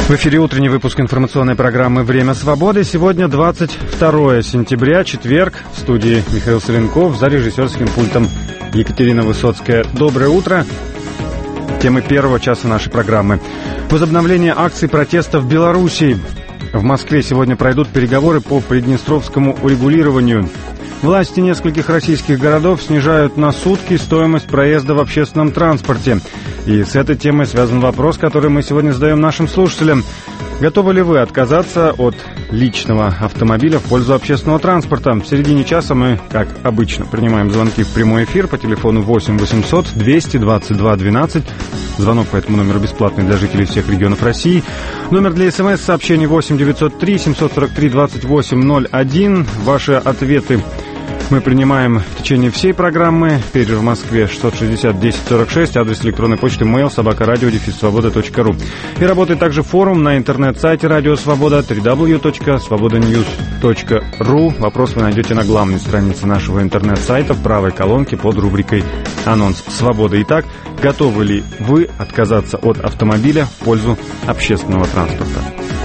В эфире утренний выпуск информационной программы «Время свободы». Сегодня 22 сентября, четверг. В студии Михаил Соленков, за режиссерским пультом Екатерина Высоцкая. Доброе утро. Темы первого часа нашей программы. Возобновление акций протеста в Белоруссии. В Москве сегодня пройдут переговоры по приднестровскому урегулированию. Власти нескольких российских городов снижают на сутки стоимость проезда в общественном транспорте. И с этой темой связан вопрос, который мы сегодня задаем нашим слушателям. Готовы ли вы отказаться от личного автомобиля в пользу общественного транспорта? В середине часа мы, как обычно, принимаем звонки в прямой эфир по телефону 8 800 222 12. Звонок по этому номеру бесплатный для жителей всех регионов России. Номер для СМС-сообщений 8 903 743 28 01. Ваши ответы мы принимаем в течение всей программы. Перед в Москве 660 1046, адрес электронной почты mail@radio-svoboda.ru. И работает также форум на интернет-сайте Радио Свобода www.svobodanews.ru. Вопрос вы найдете на главной странице нашего интернет-сайта в правой колонке под рубрикой «Анонс Свободы». Итак, готовы ли вы отказаться от автомобиля в пользу общественного транспорта?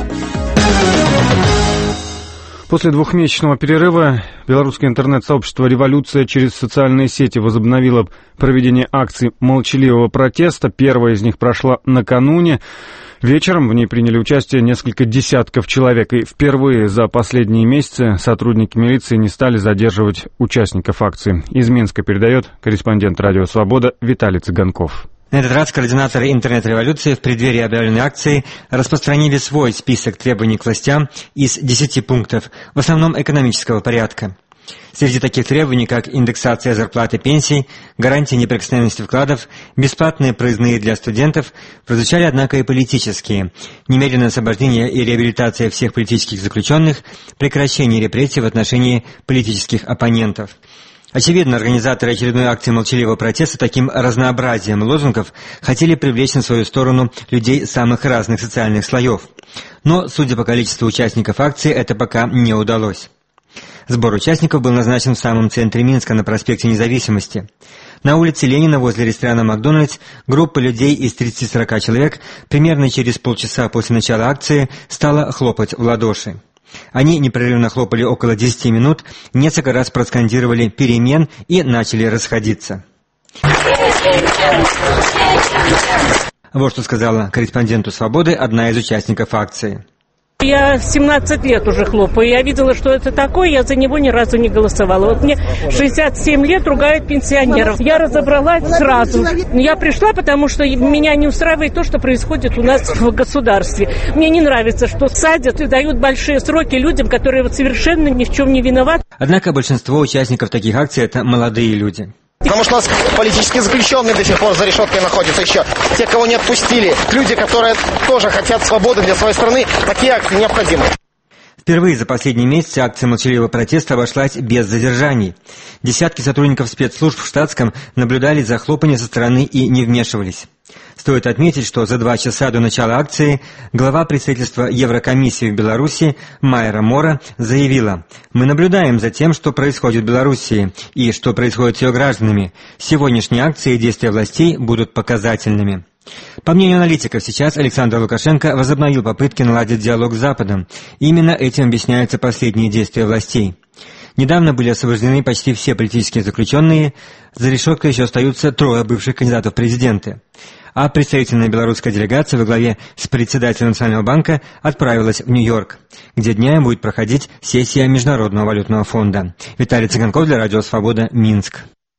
После двухмесячного перерыва белорусское интернет-сообщество «Революция» через социальные сети возобновило проведение акций молчаливого протеста. Первая из них прошла накануне. Вечером в ней приняли участие несколько десятков человек. И впервые за последние месяцы сотрудники милиции не стали задерживать участников акции. Из Минска передает корреспондент «Радио Свобода» Виталий Цыганков. На этот раз координаторы интернет-революции в преддверии объявленной акции распространили свой список требований к властям из 10 пунктов, в основном экономического порядка. Среди таких требований, как индексация зарплат и пенсий, гарантия неприкосновенности вкладов, бесплатные проездные для студентов, прозвучали, однако, и политические: немедленное освобождение и реабилитация всех политических заключенных, прекращение репрессий в отношении политических оппонентов. Очевидно, организаторы очередной акции молчаливого протеста таким разнообразием лозунгов хотели привлечь на свою сторону людей самых разных социальных слоев. Но, судя по количеству участников акции, это пока не удалось. Сбор участников был назначен в самом центре Минска, на проспекте Независимости. На улице Ленина возле ресторана «Макдональдс» группа людей из 30-40 человек примерно через полчаса после начала акции стала хлопать в ладоши. Они непрерывно хлопали около 10 минут, несколько раз проскандировали «перемен» и начали расходиться. Вот что сказала корреспонденту «Свободы» одна из участников акции. Я 17 лет уже хлопаю. Я видела, что это такое, я за него ни разу не голосовала. Вот мне 67 лет, ругают пенсионеров. Я разобралась сразу. Я пришла, потому что меня не устраивает то, что происходит у нас в государстве. Мне не нравится, что садят и дают большие сроки людям, которые вот совершенно ни в чем не виноваты. Однако большинство участников таких акций – это молодые люди. Потому что у нас политические заключенные до сих пор за решеткой находятся еще. Те, кого не отпустили. Люди, которые тоже хотят свободы для своей страны. Такие акции необходимы. Впервые за последние месяцы акция молчаливого протеста обошлась без задержаний. Десятки сотрудников спецслужб в штатском наблюдали за хлопаньем со стороны и не вмешивались. Стоит отметить, что за 2 часа до начала акции глава представительства Еврокомиссии в Беларуси Майра Мора заявила: «Мы наблюдаем за тем, что происходит в Белоруссии и что происходит с ее гражданами. Сегодняшние акции и действия властей будут показательными». По мнению аналитиков, сейчас Александр Лукашенко возобновил попытки наладить диалог с Западом. Именно этим объясняются последние действия властей. Недавно были освобождены почти все политические заключенные, за решеткой еще остаются 3 бывших кандидатов в президенты. А представительная белорусская делегация во главе с председателем Национального банка отправилась в Нью-Йорк, где днями будет проходить сессия Международного валютного фонда. Виталий Цыганков для Радио Свобода, Минск.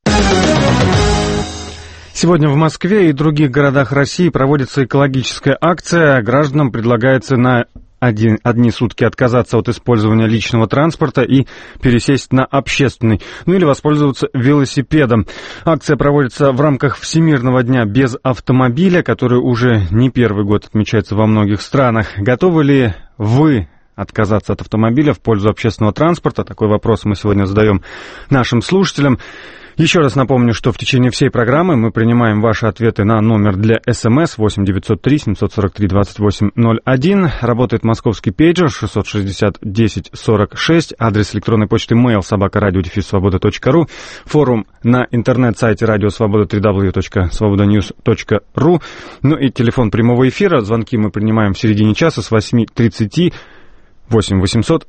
Сегодня в Москве и других городах России проводится экологическая акция. Гражданам предлагается на одни сутки отказаться от использования личного транспорта и пересесть на общественный, или воспользоваться велосипедом. Акция проводится в рамках Всемирного дня без автомобиля, который уже не первый год отмечается во многих странах. Готовы ли вы отказаться от автомобиля в пользу общественного транспорта? Такой вопрос мы сегодня задаем нашим слушателям. Еще раз напомню, что в течение всей программы мы принимаем ваши ответы на номер для СМС 8-903-743-28-01. Работает московский пейджер 660-10-46. Адрес электронной почты mail@radio-svoboda.ru. Форум на интернет-сайте Радио Свобода www.svobodanews.ru. Ну и телефон прямого эфира. Звонки мы принимаем в середине часа с 8:30. 8 800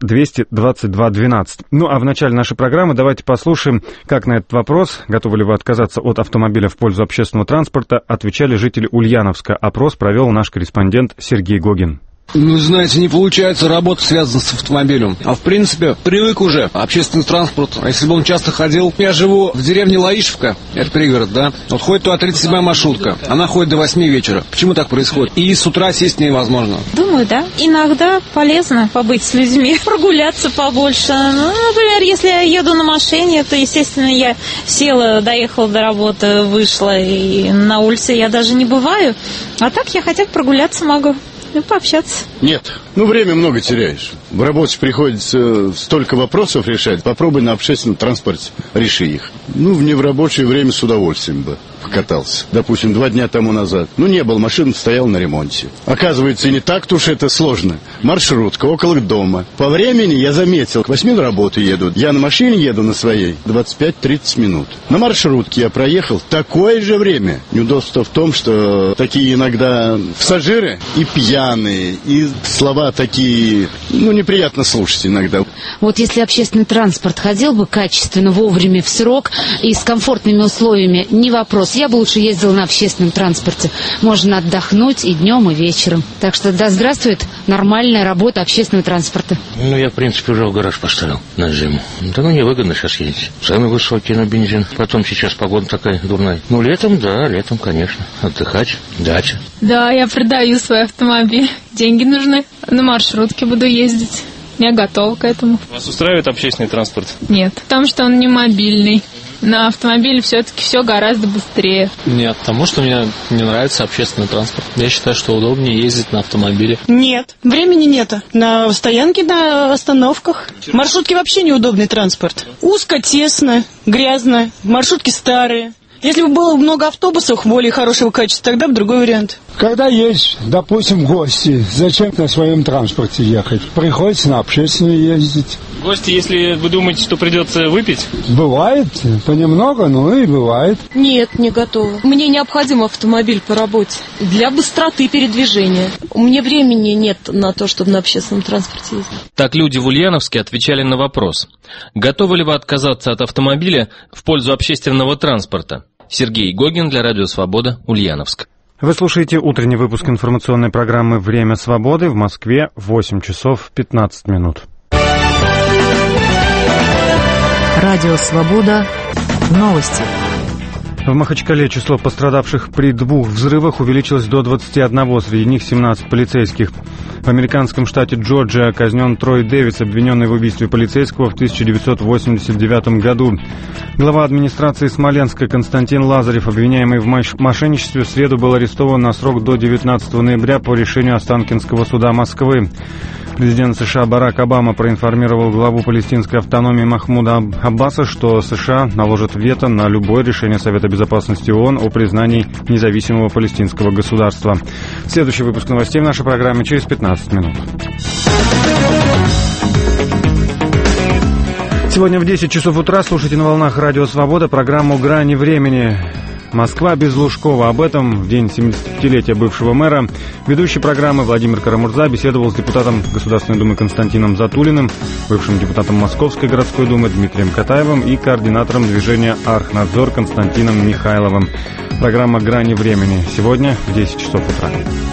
222 12. Ну а в начале нашей программы давайте послушаем, как на этот вопрос, готовы ли вы отказаться от автомобиля в пользу общественного транспорта, отвечали жители Ульяновска. Опрос провел наш корреспондент Сергей Гогин. Ну, знаете, не получается работа связана с автомобилем. А в принципе, привык уже. Общественный транспорт. А если бы он часто ходил... Я живу в деревне Лаишевка, это пригород, да? Вот ходит туда 37-я маршрутка. Она ходит до 8 вечера. Почему так происходит? И с утра сесть невозможно. Думаю, да. Иногда полезно побыть с людьми, прогуляться побольше. Ну, например, если я еду на машине, то, естественно, я села, доехала до работы, вышла, и на улице я даже не бываю. А так я хотя бы прогуляться могу. И пообщаться. Нет. Время много теряешь. В работе приходится столько вопросов решать. Попробуй на общественном транспорте, реши их. В нерабочее время с удовольствием бы покатался. Допустим, 2 дня тому назад. Не было, машина стояла на ремонте. Оказывается, не так-то уж это сложно. Маршрутка около дома. По времени я заметил, к 8 на работу еду. Я на машине еду на своей 25-30 минут. На маршрутке я проехал такое же время. Неудобство в том, что такие иногда пассажиры и пьяные, и слова такие, неприятно слушать иногда. Вот если общественный транспорт ходил бы качественно, вовремя, в срок и с комфортными условиями, не вопрос. Я бы лучше ездила на общественном транспорте. Можно отдохнуть и днем, и вечером. Так что да здравствует нормальная работа общественного транспорта. Я, в принципе, уже в гараж поставил на зиму. Да невыгодно сейчас ездить. Цены высокие на бензин. Потом сейчас погода такая дурная. Летом, да, летом, конечно. Отдыхать, дача. Да, я продаю свой автомобиль. Деньги нужны. На маршрутке буду ездить. Я готова к этому. Вас устраивает общественный транспорт? Нет, потому что он не мобильный. На автомобиле все-таки все гораздо быстрее. Нет, потому что мне не нравится общественный транспорт. Я считаю, что удобнее ездить на автомобиле. Нет, времени нет. На стоянке, на остановках. Маршрутки вообще неудобный транспорт. Узко, тесно, грязно. Маршрутки старые. Если бы было много автобусов более хорошего качества, тогда бы другой вариант. Когда есть, допустим, гости, зачем на своем транспорте ехать? Приходится на общественный ездить. Гости, если вы думаете, что придется выпить? Бывает, понемногу, и бывает. Нет, не готова. Мне необходим автомобиль по работе для быстроты передвижения. У меня времени нет на то, чтобы на общественном транспорте ездить. Так люди в Ульяновске отвечали на вопрос: готовы ли вы отказаться от автомобиля в пользу общественного транспорта? Сергей Гогин для Радио Свобода, Ульяновск. Вы слушаете утренний выпуск информационной программы «Время свободы». В Москве 8 часов 15 минут. Радио Свобода. Новости. В Махачкале число пострадавших при 2 взрывах увеличилось до 21, среди них 17 полицейских. В американском штате Джорджия казнен Трой Дэвис, обвиненный в убийстве полицейского в 1989 году. Глава администрации Смоленска Константин Лазарев, обвиняемый в мошенничестве, в среду был арестован на срок до 19 ноября по решению Останкинского суда Москвы. Президент США Барак Обама проинформировал главу палестинской автономии Махмуда Аббаса, что США наложат вето на любое решение Совета Безопасности ООН о признании независимого палестинского государства. Следующий выпуск новостей в нашей программе через 15 минут. Сегодня в 10 часов утра слушайте на волнах Радио Свобода программу «Грани времени». Москва без Лужкова. Об этом в день 75-летия бывшего мэра ведущий программы Владимир Карамурза беседовал с депутатом Государственной Думы Константином Затулиным, бывшим депутатом Московской городской думы Дмитрием Катаевым и координатором движения «Архнадзор» Константином Михайловым. Программа «Грани времени» сегодня в 10 часов утра.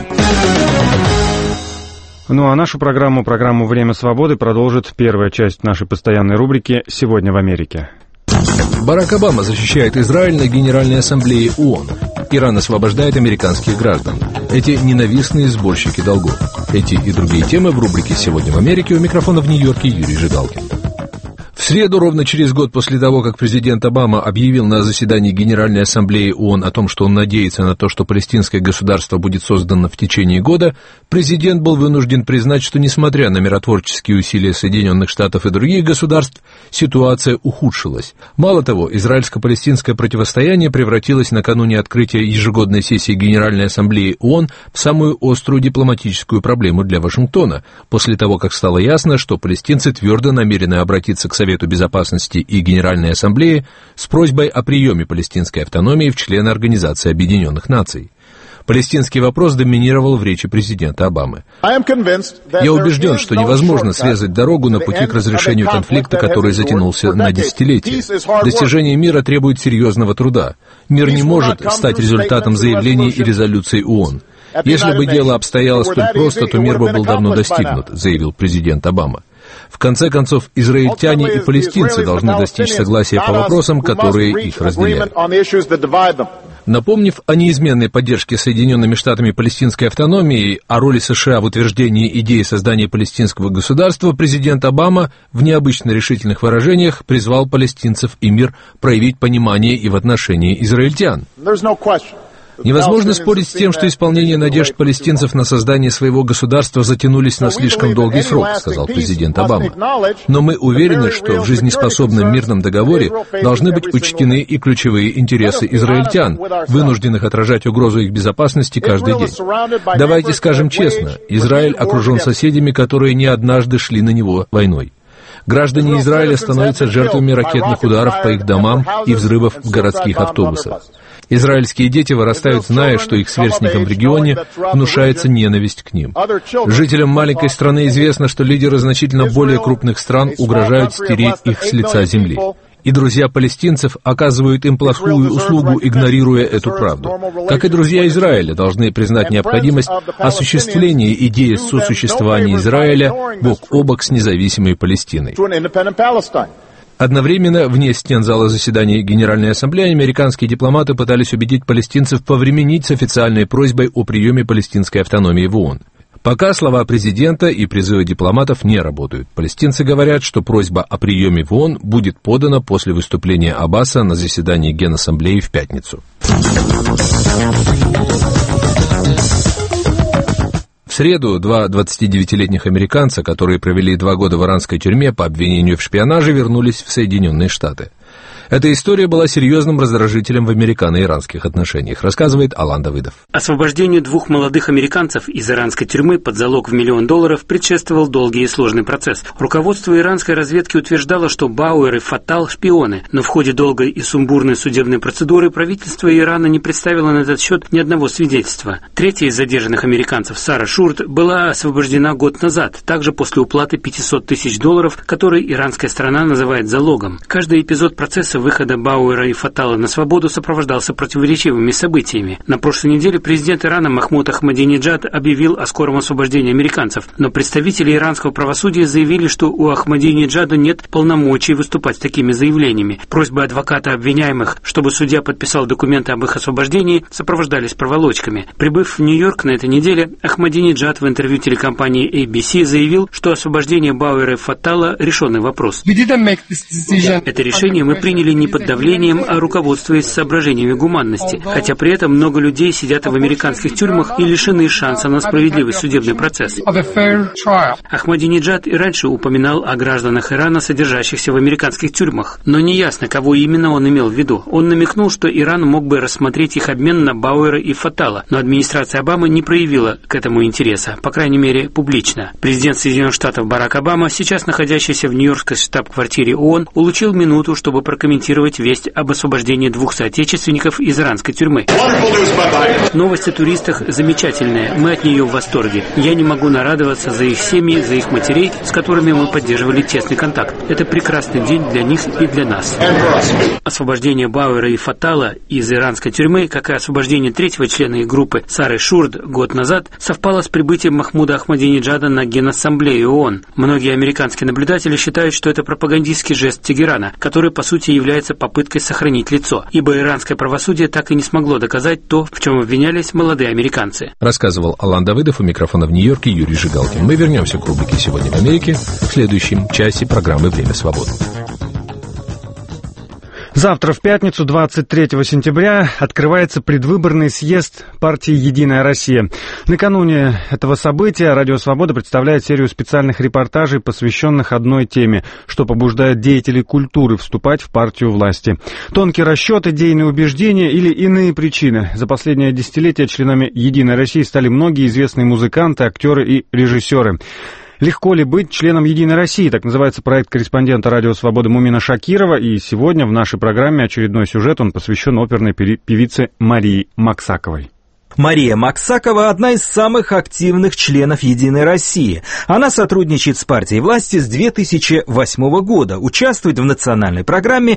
А нашу программу «Время свободы» продолжит первая часть нашей постоянной рубрики «Сегодня в Америке». Барак Обама защищает Израиль на Генеральной Ассамблее ООН. Иран освобождает американских граждан. Эти ненавистные сборщики долгов. Эти и другие темы в рубрике «Сегодня в Америке». У микрофона в Нью-Йорке Юрий Жигалкин. В В среду, ровно через год после того, как президент Обама объявил на заседании Генеральной Ассамблеи ООН о том, что он надеется на то, что палестинское государство будет создано в течение года, президент был вынужден признать, что, несмотря на миротворческие усилия Соединенных Штатов и других государств, ситуация ухудшилась. Мало того, израильско-палестинское противостояние превратилось накануне открытия ежегодной сессии Генеральной Ассамблеи ООН в самую острую дипломатическую проблему для Вашингтона, после того, как стало ясно, что палестинцы твердо намерены обратиться к Совету Безопасности и Генеральной Ассамблее с просьбой о приеме палестинской автономии в члены Организации Объединенных Наций. Палестинский вопрос доминировал в речи президента Обамы. Я убежден, что невозможно срезать дорогу на пути к разрешению конфликта, который затянулся на десятилетия. Достижение мира требует серьезного труда. Мир не может стать результатом заявлений и резолюций ООН. Если бы дело обстояло столь просто, то мир бы был давно достигнут, заявил президент Обама. В конце концов, израильтяне и палестинцы должны достичь согласия по вопросам, которые их разделяют. Напомнив о неизменной поддержке Соединенными Штатами палестинской автономии, о роли США в утверждении идеи создания палестинского государства, президент Обама в необычно решительных выражениях призвал палестинцев и мир проявить понимание и в отношении израильтян. Невозможно спорить с тем, что исполнение надежд палестинцев на создание своего государства затянулись на слишком долгий срок, сказал президент Обама. Но мы уверены, что в жизнеспособном мирном договоре должны быть учтены и ключевые интересы израильтян, вынужденных отражать угрозу их безопасности каждый день. Давайте скажем честно, Израиль окружен соседями, которые не однажды шли на него войной. Граждане Израиля становятся жертвами ракетных ударов по их домам и взрывов в городских автобусах. Израильские дети вырастают, зная, что их сверстникам в регионе внушается ненависть к ним. Жителям маленькой страны известно, что лидеры значительно более крупных стран угрожают стереть их с лица земли. И друзья палестинцев оказывают им плохую услугу, игнорируя эту правду. Как и друзья Израиля должны признать необходимость осуществления идеи сосуществования Израиля бок о бок с независимой Палестиной. Одновременно, вне стен зала заседаний Генеральной Ассамблеи, американские дипломаты пытались убедить палестинцев повременить с официальной просьбой о приеме палестинской автономии в ООН. Пока слова президента и призывы дипломатов не работают. Палестинцы говорят, что просьба о приеме в ООН будет подана после выступления Аббаса на заседании Генассамблеи в пятницу. В среду два 29-летних американца, которые провели 2 года в иранской тюрьме по обвинению в шпионаже, вернулись в Соединенные Штаты. Эта история была серьезным раздражителем в американо-иранских отношениях, рассказывает Алан Давыдов. Освобождению 2 молодых американцев из иранской тюрьмы под залог в $1 миллион предшествовал долгий и сложный процесс. Руководство иранской разведки утверждало, что Бауэр и Фаттал – шпионы, но в ходе долгой и сумбурной судебной процедуры правительство Ирана не представило на этот счет ни одного свидетельства. Третья из задержанных американцев, Сара Шурд, была освобождена год назад, также после уплаты $500 тысяч, которые иранская сторона называет залогом. Каждый эпизод процесса выхода Бауэра и Фаттала на свободу сопровождался противоречивыми событиями. На прошлой неделе президент Ирана Махмуд Ахмадинеджад объявил о скором освобождении американцев, но представители иранского правосудия заявили, что у Ахмадинеджада нет полномочий выступать с такими заявлениями. Просьбы адвоката обвиняемых, чтобы судья подписал документы об их освобождении, сопровождались проволочками. Прибыв в Нью-Йорк на этой неделе, Ахмадинеджад в интервью телекомпании ABC заявил, что освобождение Бауэра и Фаттала – решенный вопрос. Это решение мы приняли не под давлением, а руководствуясь соображениями гуманности, хотя при этом много людей сидят в американских тюрьмах и лишены шанса на справедливый судебный процесс. Ахмадинеджад и раньше упоминал о гражданах Ирана, содержащихся в американских тюрьмах, но неясно, кого именно он имел в виду. Он намекнул, что Иран мог бы рассмотреть их обмен на Бауэра и Фаттала, но администрация Обамы не проявила к этому интереса, по крайней мере, публично. Президент Соединенных Штатов Барак Обама, сейчас находящийся в нью-йоркской штаб-квартире ООН, улучил минуту, чтобы прокомментировать весть об освобождении 2 соотечественников из иранской тюрьмы. Новость о туристах замечательная, мы от нее в восторге. Я не могу нарадоваться за их семьи, за их матерей, с которыми мы поддерживали тесный контакт. Это прекрасный день для них и для нас. Освобождение Бауэра и Фаттала из иранской тюрьмы, как и освобождение 3-го члена их группы Сары Шурд год назад, совпало с прибытием Махмуда Ахмадинеджада на Генассамблею ООН. Многие американские наблюдатели считают, что это пропагандистский жест Тегерана, который, по сути, является попыткой сохранить лицо, ибо иранское правосудие так и не смогло доказать то, в чем обвинялись молодые американцы. Рассказывал Алан Давыдов, у микрофона в Нью-Йорке Юрий Жигалкин. Мы вернемся к рубрике «Сегодня в Америке» в следующем часе программы «Время свободы». Завтра, в пятницу, 23 сентября, открывается предвыборный съезд партии «Единая Россия». Накануне этого события «Радио Свобода» представляет серию специальных репортажей, посвященных одной теме, что побуждает деятелей культуры вступать в партию власти. Тонкий расчет, идейные убеждения или иные причины. За последнее десятилетие членами «Единой России» стали многие известные музыканты, актеры и режиссеры. «Легко ли быть членом «Единой России»?» Так называется проект корреспондента «Радио Свобода» Мумина Шакирова. И сегодня в нашей программе очередной сюжет, он посвящен оперной певице Марии Максаковой. Мария Максакова – одна из самых активных членов «Единой России». Она сотрудничает с партией власти с 2008 года, участвует в национальной программе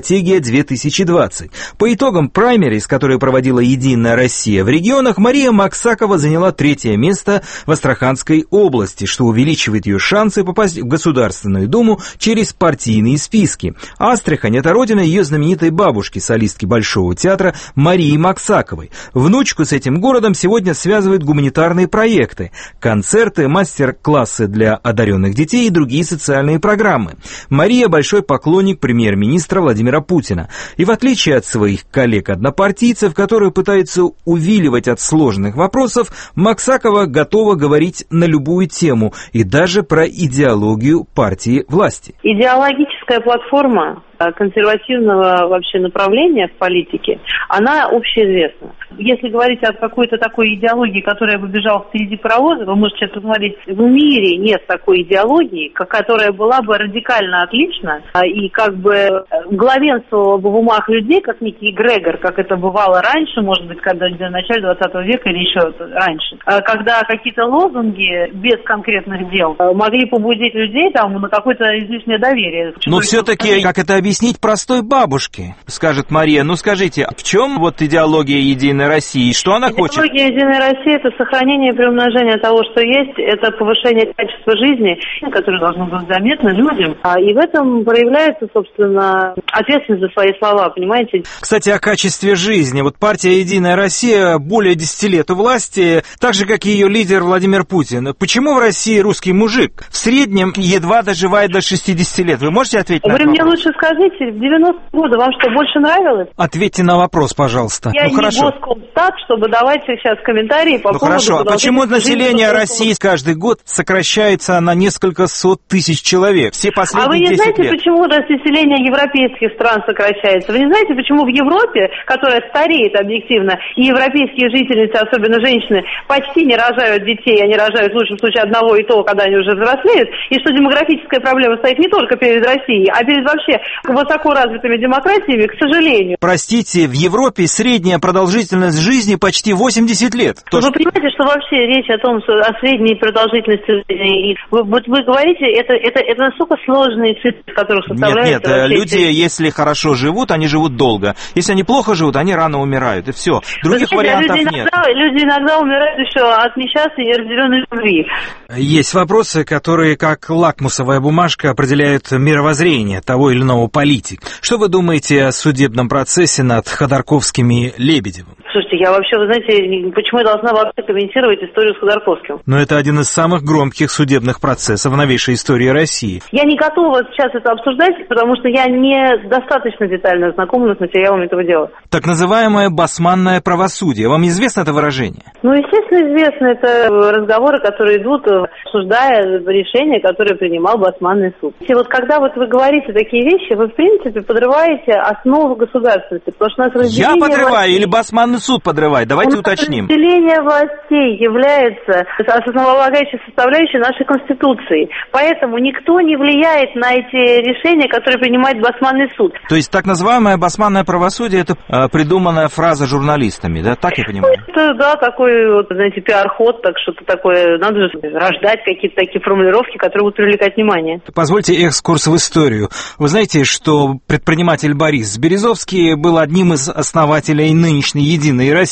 «Стратегия-2020». По итогам праймериз, которые проводила «Единая Россия» в регионах, Мария Максакова заняла 3-е место в Астраханской области, что увеличивает ее шансы попасть в Государственную Думу через партийные списки. Астрахань – это родина ее знаменитой бабушки, солистки Большого театра Марии Максаковой. Внучку с этим городом сегодня связывают гуманитарные проекты, концерты, мастер-классы для одаренных детей и другие социальные программы. Мария – большой поклонник премьер-министра Владимира Путина. И в отличие от своих коллег-однопартийцев, которые пытаются увиливать от сложных вопросов, Максакова готова говорить на любую тему и даже про идеологию партии власти. Идеологическая платформа консервативного вообще направления в политике, она общеизвестна. Если говорить о какой-то такой идеологии, которая бы бежала впереди паровоза, вы можете посмотреть, в мире нет такой идеологии, которая была бы радикально отлична и как бы главенствовала бы в умах людей, как некий эгрегор, как это бывало раньше, может быть, когда в начале 20 века или еще раньше, когда какие-то лозунги без конкретных дел могли побудить людей там на какое-то излишнее доверие. Но все-таки, как это объяснить простой бабушке, скажет Мария, ну скажите, в чем вот идеология «Единой России», что она хочет? Идеология «Единой России» — это сохранение и приумножение того, что есть, это повышение качества жизни, которое должно быть заметно людям, и в этом проявляется, собственно, ответственность за свои слова, понимаете? Кстати, о качестве жизни. Вот партия «Единая Россия» более 10 лет у власти, так же, как и ее лидер Владимир Путин. Почему в России русский мужик в среднем едва доживает до 60 лет? Вы можете ответить на это? Вы мне лучше скажите, в 90-е годы вам что, больше нравилось? Ответьте на вопрос, пожалуйста. Я не Госкомстат, чтобы давать сейчас комментарии по поводу... Хорошо, а почему население России каждый год сокращается на несколько сот тысяч человек? Все последние 10 лет. А вы не знаете, почему население европейских стран сокращается? Вы не знаете, почему в Европе, которая стареет объективно, и европейские жительницы, особенно женщины, почти не рожают детей, они рожают в лучшем случае одного и того, когда они уже взрослеют, и что демографическая проблема стоит не только перед Россией, а перед вообще высоко развитыми демократиями, к сожалению. Простите, в Европе средняя продолжительность жизни почти 80 лет. Вы понимаете, что вообще речь о том, что о средней продолжительности жизни, вы говорите, это настолько сложные цифры, которые составляются... Нет, люди, если хорошо живут, они живут долго. Если они плохо живут, они рано умирают, и все. Других вариантов нет. Люди иногда умирают еще от несчастной и разделенной любви. Есть вопросы, которые как лакмусовая бумажка определяют мировоззрение того или иного политика. Что вы думаете о судебном процессе над Ходорковским и Лебедевым? Слушайте, я вообще, вы знаете, почему я должна вообще комментировать историю с Ходорковским? Но это один из самых громких судебных процессов в новейшей истории России. Я не готова сейчас это обсуждать, потому что я не достаточно детально знакома с материалами этого дела. Так называемое басманное правосудие. Вам известно это выражение? Ну, естественно, известно. Это разговоры, которые идут, обсуждая решения, которые принимал басманный суд. И вот когда вот вы говорите такие вещи, вы, в принципе, подрываете основу государственности, потому что у нас разделение... Я подрываю или басманный суд подрывает? Давайте уточним. Разделение властей является основополагающей составляющей нашей Конституции. Поэтому никто не влияет на эти решения, которые принимает басманный суд. То есть так называемое басманное правосудие — это придуманная фраза журналистами, да? Так я понимаю? Это, да, такой, вот, знаете, пиар-ход, так что-то такое. Надо же рождать какие-то такие формулировки, которые будут привлекать внимание. Позвольте экскурс в историю. Вы знаете, что предприниматель Борис Березовский был одним из основателей нынешней «Единой России»?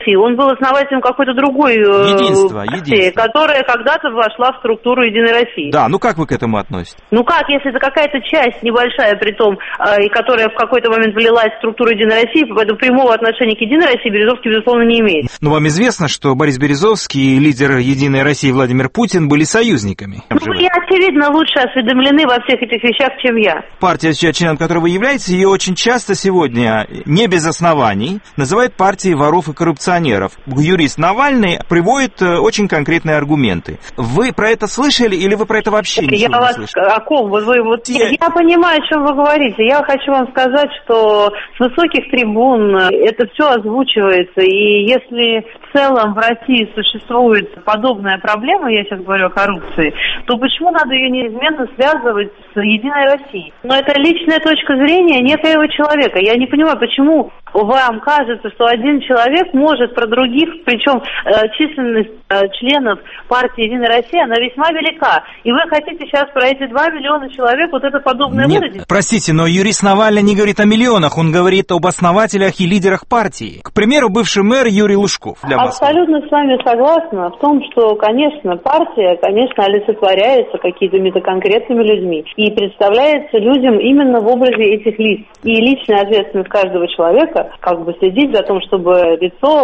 Он был основателем какой-то другой партии, которая когда-то вошла в структуру «Единой России». Да, ну как вы к этому относитесь? Ну как, если это какая-то часть небольшая, притом, и которая в какой-то момент влилась в структуру «Единой России», поэтому прямого отношения к «Единой России» Березовский, безусловно, не имеет. Но вам известно, что Борис Березовский и лидер «Единой России» Владимир Путин были союзниками? Ну, вы, очевидно, лучше осведомлены во всех этих вещах, чем я. Партия, членом которой вы являетесь, ее очень часто сегодня, не без оснований, называют партией воров и коррупционеров. Юрист Навальный приводит очень конкретные аргументы. Вы про это слышали или вы про это вообще ничего не слышали? О ком? Я понимаю, о чем вы говорите. Я хочу вам сказать, что с высоких трибун это все озвучивается. И если в целом в России существует подобная проблема, я сейчас говорю о коррупции, то почему надо ее неизменно связывать с «Единой Россией»? Но это личная точка зрения некоего человека. Я не понимаю, почему вам кажется, что один человек может про других, причем численность членов партии «Единая Россия», она весьма велика. И вы хотите сейчас про эти 2 миллиона человек вот это подобное выразить? Простите, но юрист Навальный не говорит о миллионах, он говорит об основателях и лидерах партии. К примеру, бывший мэр Юрий Лужков. Абсолютно с вами согласна в том, что, конечно, партия, конечно, олицетворяется какими-то конкретными людьми и представляется людям именно в образе этих лиц. И личная ответственность каждого человека как бы следить за тем, чтобы лицо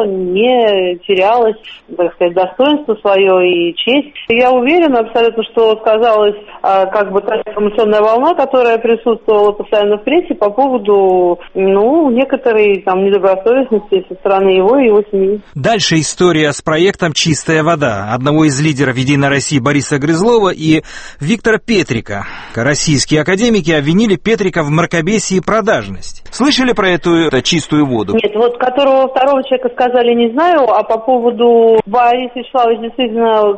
не терялось, так сказать, достоинство свое и честь. Я уверена абсолютно, что сказалась как бы та информационная волна, которая присутствовала постоянно в прессе по поводу, некоторой там недобросовестности со стороны его и его семьи. Дальше история с проектом «Чистая вода» одного из лидеров «Единой России» Бориса Грызлова и Виктора Петрика. Российские академики обвинили Петрика в мракобесии и продажность. Слышали про эту чистую воду? Нет, которого второго человека сказали, не знаю, а по поводу Бориса Вячеславовича действительно,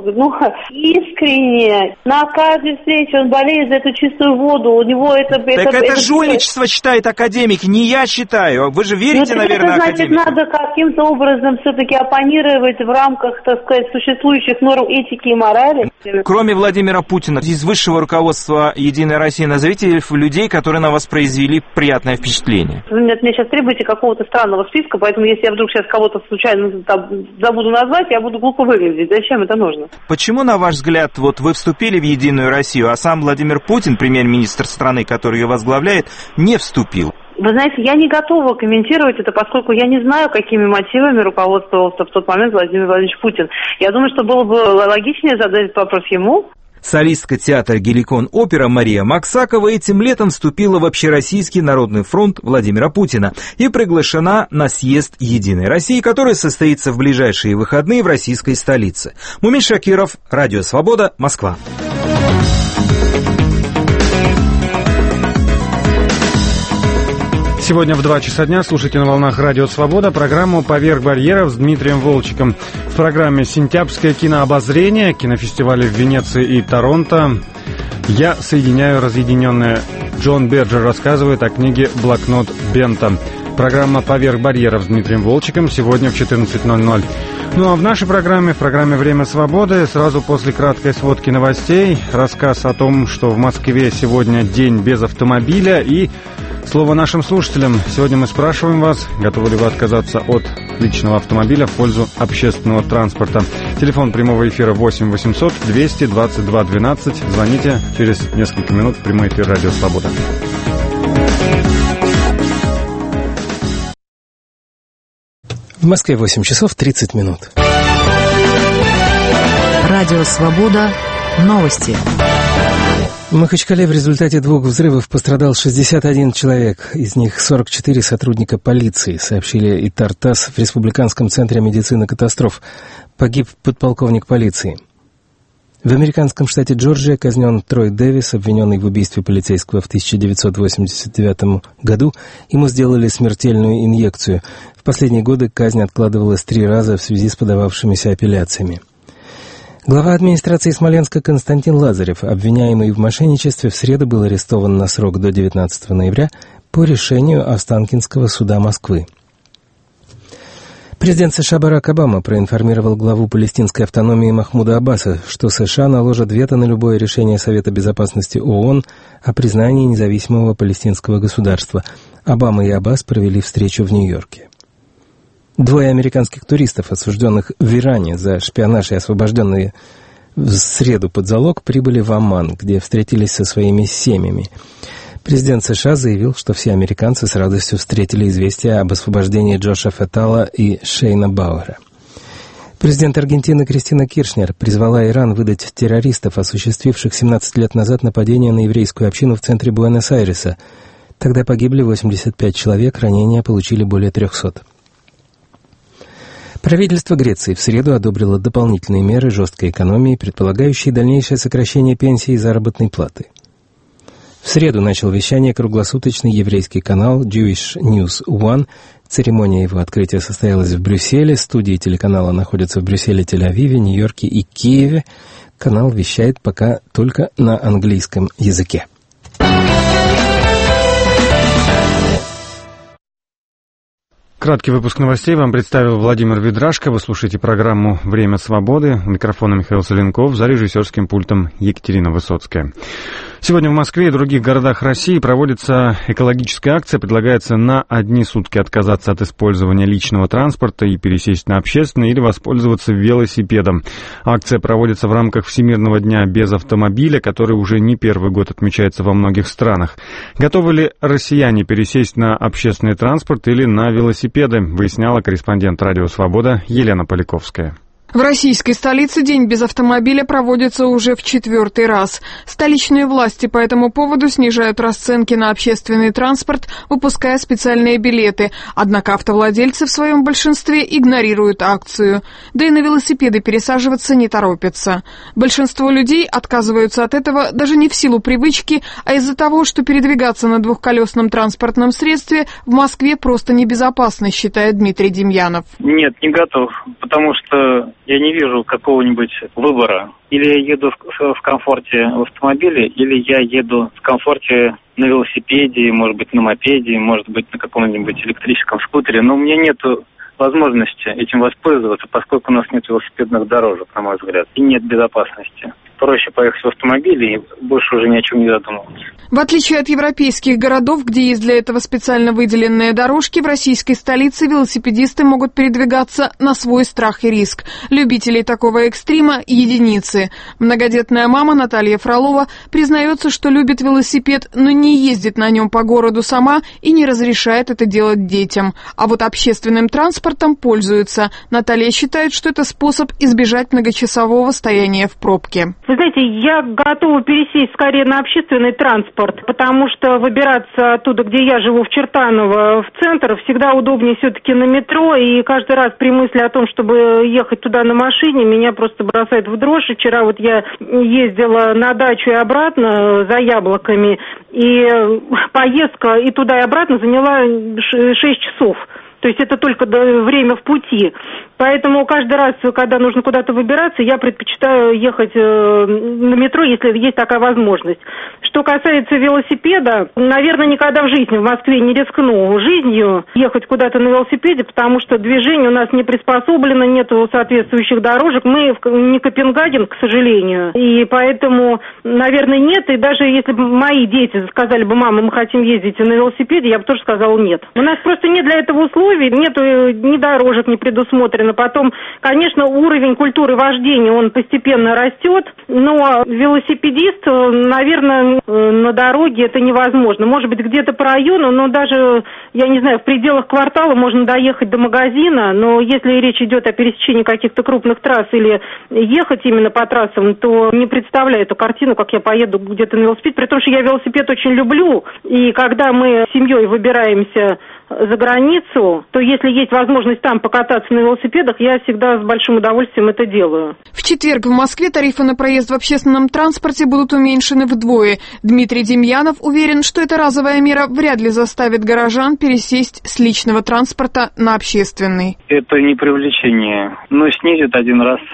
искренне, на каждой встрече он болеет за эту чистую воду, у него это жульничество считает академики, не я считаю. Вы же верите, наверное, академикам. Значит, надо каким-то образом все-таки оппонировать в рамках, так сказать, существующих норм этики и морали. Кроме Владимира Путина, из высшего руководства «Единой России» назовите людей, которые на вас произвели приятное впечатление. Вы мне сейчас требуете какого-то странного списка, поэтому если я вдруг сейчас кого-то случайно забуду назвать, я буду глупо выглядеть. Зачем это нужно? Почему, на ваш взгляд, вы вступили в «Единую Россию», а сам Владимир Путин, премьер-министр страны, который ее возглавляет, не вступил? Вы знаете, я не готова комментировать это, поскольку я не знаю, какими мотивами руководствовался в тот момент Владимир Владимирович Путин. Я думаю, что было бы логичнее задать этот вопрос ему. Солистка театра «Геликон Опера» Мария Максакова этим летом вступила в Общероссийский народный фронт Владимира Путина и приглашена на съезд «Единой России», который состоится в ближайшие выходные в российской столице. Мумин Шакиров, Радио Свобода, Москва. Сегодня в 2 часа дня слушайте на волнах Радио Свобода программу «Поверх барьеров» с Дмитрием Волчиком. В программе «Сентябрьское кинообозрение», кинофестивали в Венеции и Торонто. «Я соединяю разъединенное». Джон Берджер рассказывает о книге «Блокнот Бента». Программа «Поверх барьеров» с Дмитрием Волчиком сегодня в 14:00. Ну а в нашей программе, в программе «Время свободы», сразу после краткой сводки новостей, рассказ о том, что в Москве сегодня день без автомобиля, и слово нашим слушателям. Сегодня мы спрашиваем вас, готовы ли вы отказаться от личного автомобиля в пользу общественного транспорта. Телефон прямого эфира 8 800 222 12. Звоните через несколько минут в прямой эфир «Радио Свобода». В Москве 8 часов 30 минут. Радио «Свобода». Новости. В Махачкале в результате 2 взрывов пострадал 61 человек, из них 44 сотрудника полиции, сообщили ИТАР ТАСС в Республиканском центре медицины катастроф. Погиб подполковник полиции. В американском штате Джорджия казнен Трой Дэвис, обвиненный в убийстве полицейского в 1989 году. Ему сделали смертельную инъекцию. В последние годы казнь откладывалась 3 раза в связи с подававшимися апелляциями. Глава администрации Смоленска Константин Лазарев, обвиняемый в мошенничестве, в среду был арестован на срок до 19 ноября по решению Останкинского суда Москвы. Президент США Барак Обама проинформировал главу палестинской автономии Махмуда Аббаса, что США наложат вето на любое решение Совета Безопасности ООН о признании независимого палестинского государства. Обама и Аббас провели встречу в Нью-Йорке. Двое американских туристов, осужденных в Иране за шпионаж и освобожденные в среду под залог, прибыли в Оман, где встретились со своими семьями. Президент США заявил, что все американцы с радостью встретили известие об освобождении Джоша Феттала и Шейна Бауэра. Президент Аргентины Кристина Киршнер призвала Иран выдать террористов, осуществивших 17 лет назад нападение на еврейскую общину в центре Буэнос-Айреса. Тогда погибли 85 человек, ранения получили более 300. Правительство Греции в среду одобрило дополнительные меры жесткой экономии, предполагающие дальнейшее сокращение пенсии и заработной платы. В среду начал вещание круглосуточный еврейский канал Jewish News One. Церемония его открытия состоялась в Брюсселе. Студии телеканала находятся в Брюсселе, Тель-Авиве, Нью-Йорке и Киеве. Канал вещает пока только на английском языке. Краткий выпуск новостей вам представил Владимир Ведрашко. Вы слушаете программу «Время свободы». У микрофона Михаил Соленков, за режиссерским пультом Екатерина Высоцкая. Сегодня в Москве и других городах России проводится экологическая акция. Предлагается на одни сутки отказаться от использования личного транспорта и пересесть на общественный или воспользоваться велосипедом. Акция проводится в рамках Всемирного дня без автомобиля, который уже не первый год отмечается во многих странах. Готовы ли россияне пересесть на общественный транспорт или на велосипеды, выясняла корреспондент «Радио Свобода» Елена Поляковская. В российской столице День без автомобиля проводится уже в 4-й раз. Столичные власти по этому поводу снижают расценки на общественный транспорт, выпуская специальные билеты. Однако автовладельцы в своем большинстве игнорируют акцию. Да и на велосипеды пересаживаться не торопятся. Большинство людей отказываются от этого даже не в силу привычки, а из-за того, что передвигаться на двухколесном транспортном средстве в Москве просто небезопасно, считает Дмитрий Демьянов. Нет, не готов, потому что я не вижу какого-нибудь выбора. Или я еду в комфорте в автомобиле, или я еду в комфорте на велосипеде, может быть, на мопеде, может быть, на каком-нибудь электрическом скутере. Но у меня нет возможности этим воспользоваться, поскольку у нас нет велосипедных дорожек, на мой взгляд, и нет безопасности. Проще поехать в автомобиле и больше уже ни о чем не задумываться. В отличие от европейских городов, где есть для этого специально выделенные дорожки, в российской столице велосипедисты могут передвигаться на свой страх и риск. Любителей такого экстрима – единицы. Многодетная мама Наталья Фролова признается, что любит велосипед, но не ездит на нем по городу сама и не разрешает это делать детям. А вот общественным транспортом пользуется. Наталья считает, что это способ избежать многочасового стояния в пробке. Вы знаете, я готова пересесть скорее на общественный транспорт, потому что выбираться оттуда, где я живу, в Чертаново, в центр, всегда удобнее все-таки на метро, и каждый раз при мысли о том, чтобы ехать туда на машине, меня просто бросает в дрожь. Вчера вот я ездила на дачу и обратно за яблоками, и поездка и туда и обратно заняла 6 часов. То есть это только время в пути. Поэтому каждый раз, когда нужно куда-то выбираться, я предпочитаю ехать на метро, если есть такая возможность. Что касается велосипеда, наверное, никогда в жизни в Москве не рискну жизнью ехать куда-то на велосипеде, потому что движение у нас не приспособлено, нету соответствующих дорожек. Мы не Копенгаген, к сожалению, и поэтому, наверное, нет. И даже если бы мои дети сказали бы: мама, мы хотим ездить на велосипеде, я бы тоже сказала нет. У нас просто нет для этого условий, нету ни дорожек не предусмотрено. Потом, конечно, уровень культуры вождения, он постепенно растет, но велосипедист, наверное, на дороге это невозможно. Может быть, где-то по району, но даже, я не знаю, в пределах квартала можно доехать до магазина, но если речь идет о пересечении каких-то крупных трасс или ехать именно по трассам, то не представляю эту картину, как я поеду где-то на велосипеде, при том, что я велосипед очень люблю, и когда мы с семьей выбираемся за границу, то если есть возможность там покататься на велосипедах, я всегда с большим удовольствием это делаю. В четверг в Москве тарифы на проезд в общественном транспорте будут уменьшены вдвое. Дмитрий Демьянов уверен, что эта разовая мера вряд ли заставит горожан пересесть с личного транспорта на общественный. Это не привлечение, но снизит один раз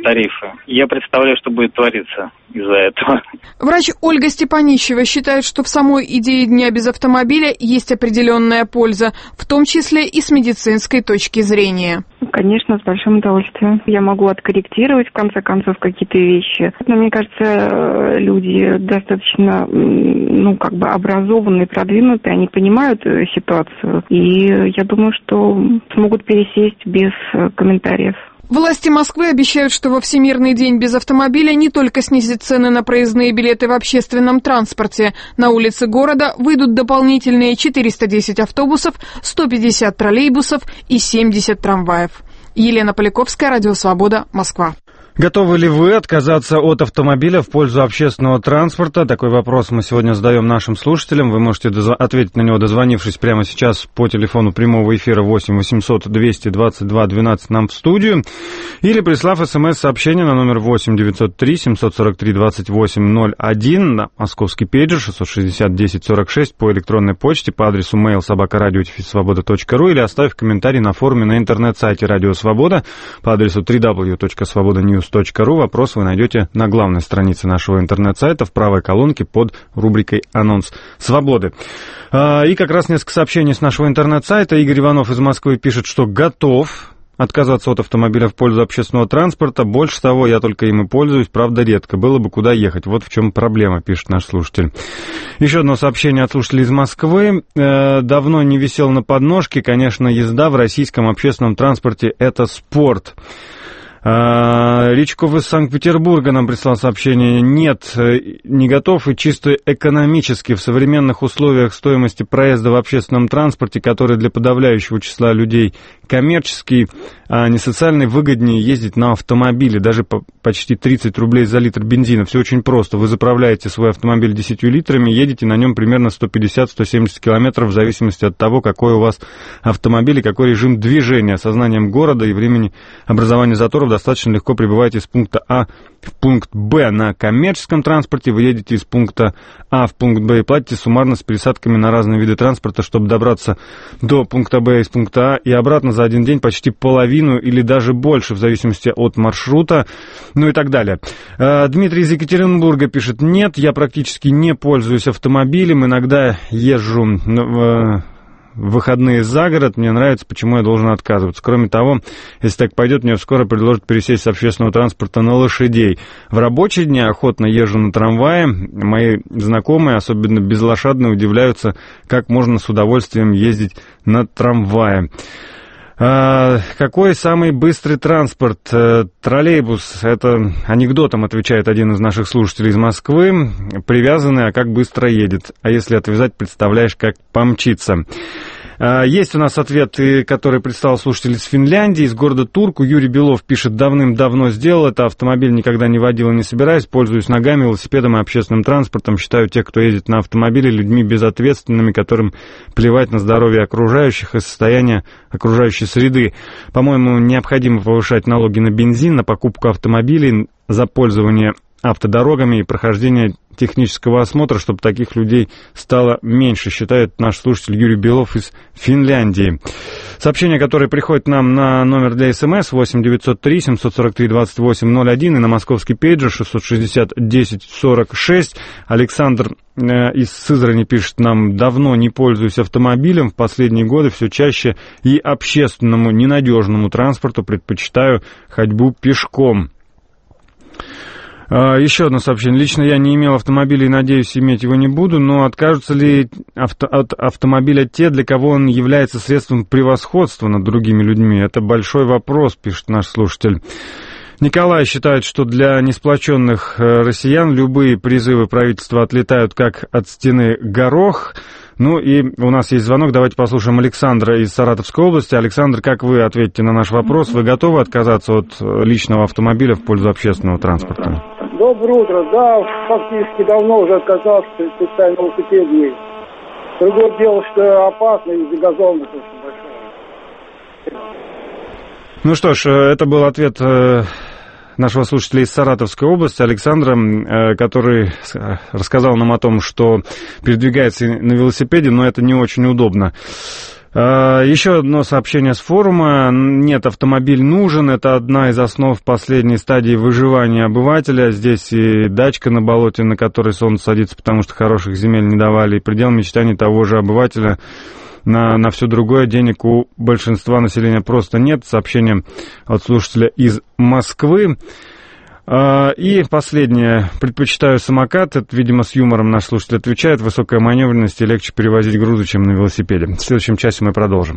тарифы. Я представляю, что будет твориться из-за этого. Врач Ольга Степанищева считает, что в самой идее Дня без автомобиля есть определенная польза, в том числе и с медицинской точки зрения. Конечно, с большим удовольствием. Я могу откорректировать, в конце концов, какие-то вещи. Но мне кажется, люди достаточно, образованные, продвинутые, они понимают ситуацию. И я думаю, что смогут пересесть без комментариев. Власти Москвы обещают, что во Всемирный день без автомобиля не только снизят цены на проездные билеты в общественном транспорте. На улицы города выйдут дополнительные 410 автобусов, 150 троллейбусов и 70 трамваев. Елена Поляковская, Радио Свобода, Москва. Готовы ли вы отказаться от автомобиля в пользу общественного транспорта? Такой вопрос мы сегодня задаем нашим слушателям. Вы можете ответить на него, дозвонившись прямо сейчас по телефону прямого эфира 8 800 222 12 нам в студию, или прислав смс-сообщение на номер 8 903 743 28 01 на московский пейджер 660 10 46 по электронной почте по адресу mail@radio-svoboda.ru или оставив комментарий на форуме на интернет-сайте Радио Свобода по адресу www.svobodanews.ru. Вопрос вы найдете на главной странице нашего интернет-сайта в правой колонке под рубрикой «Анонс Свободы». И как раз несколько сообщений с нашего интернет-сайта. Игорь Иванов из Москвы пишет, что готов отказаться от автомобиля в пользу общественного транспорта. Больше того, я только им и пользуюсь, правда, редко. Было бы куда ехать. Вот в чем проблема, пишет наш слушатель. Еще одно сообщение от слушателей из Москвы. Давно не висел на подножке. Конечно, езда в российском общественном транспорте – это спорт. Ричков из Санкт-Петербурга нам прислал сообщение. Нет, не готов, и чисто экономически в современных условиях стоимости проезда в общественном транспорте, который для подавляющего числа людей коммерческий, а не социальный, выгоднее ездить на автомобиле, даже по почти 30 рублей за литр бензина. Все очень просто. Вы заправляете свой автомобиль 10 литрами, едете на нем примерно 150-170 километров в зависимости от того, какой у вас автомобиль и какой режим движения. Со знанием города и времени образования заторов достаточно легко прибываете из пункта А в пункт Б. На коммерческом транспорте вы едете из пункта А в пункт Б и платите суммарно с пересадками на разные виды транспорта, чтобы добраться до пункта Б из пункта А и обратно за один день почти половину или даже больше, в зависимости от маршрута, ну и так далее. Дмитрий из Екатеринбурга пишет: нет, я практически не пользуюсь автомобилем, иногда езжу в выходные за город, мне нравится, почему я должен отказываться. Кроме того, если так пойдет, мне скоро предложат пересесть с общественного транспорта на лошадей. В рабочие дни охотно езжу на трамвае. Мои знакомые, особенно безлошадные, удивляются, как можно с удовольствием ездить на трамвае. Какой самый быстрый транспорт? Троллейбус. Это анекдотом, отвечает один из наших слушателей из Москвы. Привязанный, а как быстро едет. А если отвязать, представляешь, как помчится. Есть у нас ответ, который прислал слушатель из Финляндии, из города Турку. Юрий Белов пишет: давным-давно сделал это, автомобиль никогда не водил и не собираюсь, пользуюсь ногами, велосипедом и общественным транспортом. Считаю тех, кто ездит на автомобиле, людьми безответственными, которым плевать на здоровье окружающих и состояние окружающей среды. По-моему, необходимо повышать налоги на бензин, на покупку автомобилей, за пользование автодорогами и прохождение технического осмотра, чтобы таких людей стало меньше, считает наш слушатель Юрий Белов из Финляндии. Сообщение, которое приходит нам на номер для СМС 8 903 743 28 01 и на московский пейджер 660 10 46. Александр из Сызрани пишет нам: давно не пользуюсь автомобилем, в последние годы все чаще и общественному ненадежному транспорту предпочитаю ходьбу пешком. Еще одно сообщение. Лично я не имел автомобиля и, надеюсь, иметь его не буду, но откажутся ли от автомобиля те, для кого он является средством превосходства над другими людьми? Это большой вопрос, пишет наш слушатель. Николай считает, что для несплоченных россиян любые призывы правительства отлетают как от стены горох. Ну и у нас есть звонок, давайте послушаем Александра из Саратовской области. Александр, как вы ответите на наш вопрос? Вы готовы отказаться от личного автомобиля в пользу общественного транспорта? Доброе утро. Да, фактически давно уже отказался, специально велосипед есть. Другое дело, что опасно из-за газонности очень большая. Ну что ж, это был ответ нашего слушателя из Саратовской области, Александра, который рассказал нам о том, что передвигается на велосипеде, но это не очень удобно. Еще одно сообщение с форума. Нет, автомобиль нужен. Это одна из основ последней стадии выживания обывателя. Здесь и дачка на болоте, на которой солнце садится, потому что хороших земель не давали. И предел мечтаний того же обывателя на все другое денег у большинства населения просто нет. Сообщение от слушателя из Москвы. И последнее. Предпочитаю самокат. Это, видимо, с юмором наш слушатель отвечает. Высокая маневренность и легче перевозить грузы, чем на велосипеде. В следующем часе мы продолжим.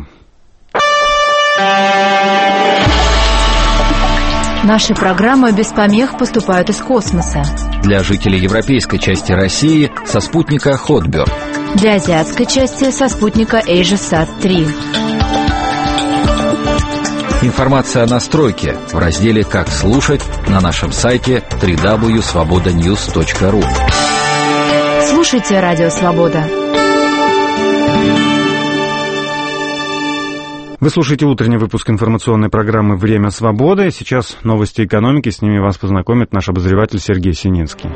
Наши программы без помех поступают из космоса. Для жителей европейской части России со спутника Hotbird. Для азиатской части со спутника AsiaSat-3. Информация о настройке в разделе «Как слушать» на нашем сайте www.svobodanews.ru. Слушайте Радио Свобода. Вы слушаете утренний выпуск информационной программы «Время свободы». Сейчас новости экономики. С ними вас познакомит наш обозреватель Сергей Сининский.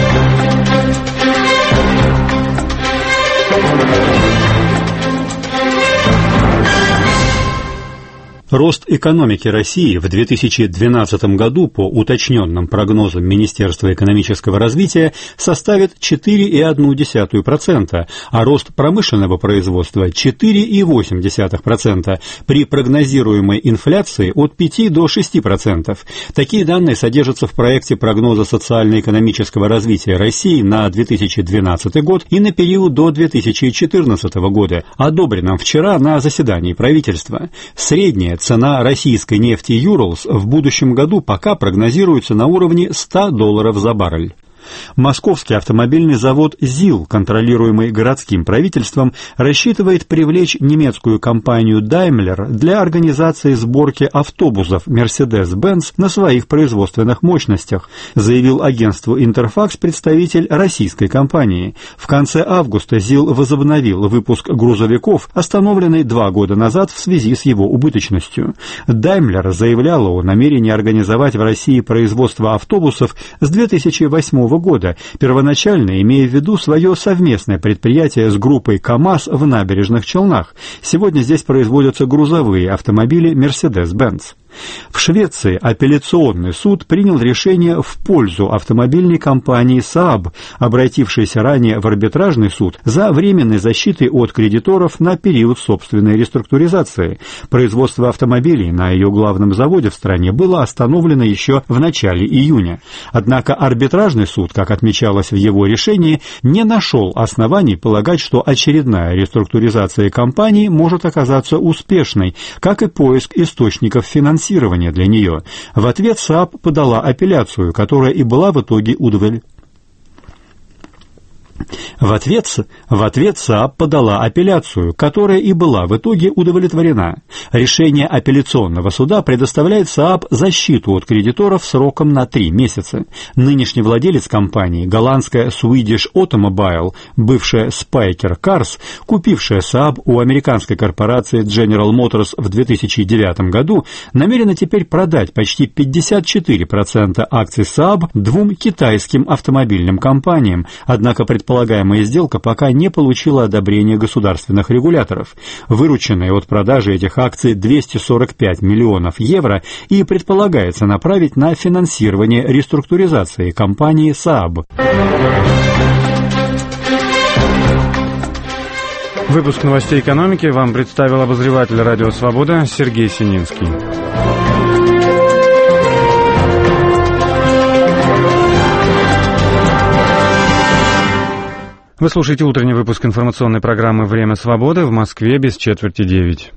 Рост экономики России в 2012 году по уточненным прогнозам Министерства экономического развития составит 4,1%, а рост промышленного производства 4,8% при прогнозируемой инфляции от 5 до 6%. Такие данные содержатся в проекте прогноза социально-экономического развития России на 2012 год и на период до 2014 года, одобренном вчера на заседании правительства. Средняя цена российской нефти «Юралс» в будущем году пока прогнозируется на уровне $100 за баррель. Московский автомобильный завод ЗИЛ, контролируемый городским правительством, рассчитывает привлечь немецкую компанию Daimler для организации сборки автобусов Mercedes-Benz на своих производственных мощностях, заявил агентству Интерфакс представитель российской компании. В конце августа ЗИЛ возобновил выпуск грузовиков, остановленный 2 года назад в связи с его убыточностью. Daimler заявляла о намерении организовать в России производство автобусов с 2008 года, первоначально имея в виду свое совместное предприятие с группой КАМАЗ в Набережных Челнах. Сегодня здесь производятся грузовые автомобили Mercedes-Benz. В Швеции апелляционный суд принял решение в пользу автомобильной компании Saab, обратившейся ранее в арбитражный суд за временной защитой от кредиторов на период собственной реструктуризации. Производство автомобилей на ее главном заводе в стране было остановлено еще в начале июня. Однако арбитражный суд, как отмечалось в его решении, не нашел оснований полагать, что очередная реструктуризация компании может оказаться успешной, как и поиск источников финансирования для нее. В ответ Saab подала апелляцию, которая и была в итоге удовлетворена. В ответ Saab подала апелляцию, которая и была в итоге удовлетворена. Решение апелляционного суда предоставляет Saab защиту от кредиторов сроком на 3 месяца. Нынешний владелец компании, голландская Swedish Automobile, бывшая Spyker Cars, купившая Saab у американской корпорации General Motors в 2009 году, намерена теперь продать почти 54% акций Saab 2 китайским автомобильным компаниям, однако предполагаемая сделка пока не получила одобрения государственных регуляторов. Вырученные от продажи этих акций 245 миллионов евро и предполагается направить на финансирование реструктуризации компании Saab. Выпуск новостей экономики вам представил обозреватель «Радио Свобода» Сергей Сининский. Вы слушаете утренний выпуск информационной программы «Время свободы» в Москве без четверти 9.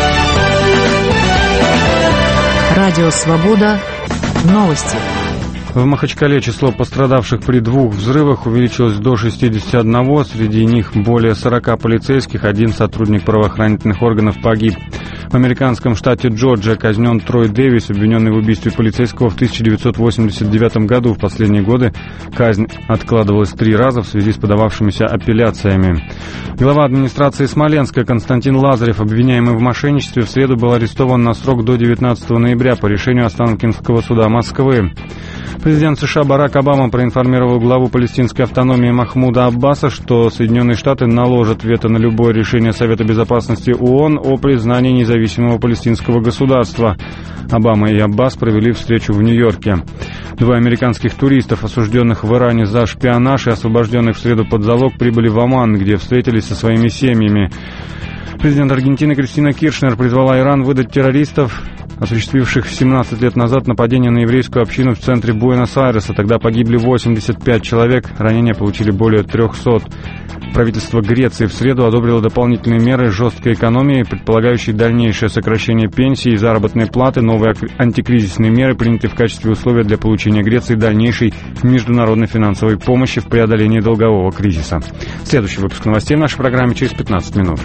Радио Свобода. Новости. В Махачкале число пострадавших при 2 взрывах увеличилось до 61, среди них более 40 полицейских, 1 сотрудник правоохранительных органов погиб. В американском штате Джорджия казнен Трой Дэвис, обвиненный в убийстве полицейского в 1989 году. В последние годы казнь откладывалась 3 раза в связи с подававшимися апелляциями. Глава администрации Смоленска Константин Лазарев, обвиняемый в мошенничестве, в среду был арестован на срок до 19 ноября по решению Останкинского суда Москвы. Президент США Барак Обама проинформировал главу палестинской автономии Махмуда Аббаса, что Соединенные Штаты наложат вето на любое решение Совета Безопасности ООН о признании независимого палестинского государства. Обама и Аббас провели встречу в Нью-Йорке. Двое американских туристов, осужденных в Иране за шпионаж и освобожденных в среду под залог, прибыли в Оман, где встретились со своими семьями. Президент Аргентины Кристина Киршнер призвала Иран выдать террористов, осуществивших 17 лет назад нападение на еврейскую общину в центре Буэнос-Айреса. Тогда погибли 85 человек, ранения получили более 300. Правительство Греции в среду одобрило дополнительные меры жесткой экономии, предполагающие дальнейшее сокращение пенсий и заработной платы. Новые антикризисные меры приняты в качестве условия для получения Греции дальнейшей международной финансовой помощи в преодолении долгового кризиса. Следующий выпуск новостей в нашей программе через 15 минут.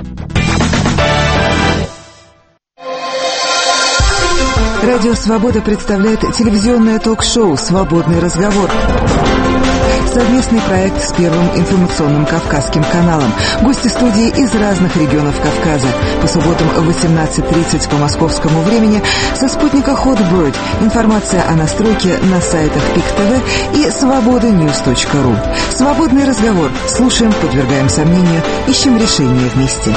Радио «Свобода» представляет телевизионное ток-шоу «Свободный разговор». Совместный проект с Первым информационным Кавказским каналом. Гости студии из разных регионов Кавказа. По субботам в 18:30 по московскому времени со спутника Hotbird. Информация о настройке на сайтах ПИК ТВ и свободаnews.ру. Свободный разговор. Слушаем, подвергаем сомнению, ищем решение вместе.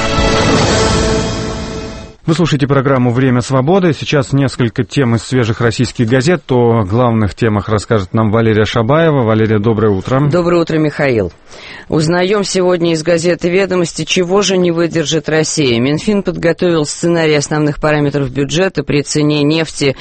Вы слушаете программу «Время свободы». Сейчас несколько тем из свежих российских газет. О главных темах расскажет нам Валерия Шабаева. Валерия, доброе утро. Доброе утро, Михаил. Узнаем сегодня из газеты «Ведомости», чего же не выдержит Россия. Минфин подготовил сценарий основных параметров бюджета при цене нефти